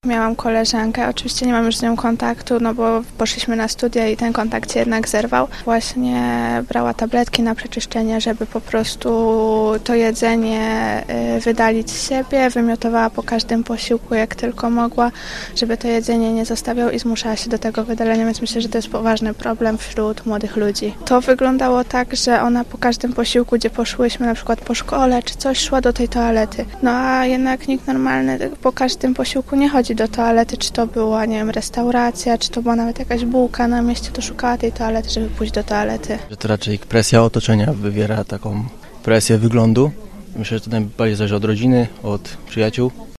Miałam koleżankę, oczywiście nie mam już z nią kontaktu, no bo poszliśmy na studia i ten kontakt się jednak zerwał. Właśnie brała tabletki na przeczyszczenie, żeby po prostu to jedzenie wydalić z siebie, wymiotowała po każdym posiłku jak tylko mogła, żeby to jedzenie nie zostawiał i zmuszała się do tego wydalenia, więc myślę, że to jest poważny problem wśród młodych ludzi. To wyglądało tak, że ona po każdym posiłku, gdzie poszłyśmy, na przykład po szkole czy coś, szła do tej toalety. No a jednak nikt normalny po każdym posiłku nie chodzi do toalety, czy to była, nie wiem, restauracja, czy to była nawet jakaś bułka na mieście, to szukała tej toalety, żeby pójść do toalety. Że to raczej presja otoczenia wywiera taką presję wyglądu. Myślę, że to najbardziej zależy od rodziny, od przyjaciół.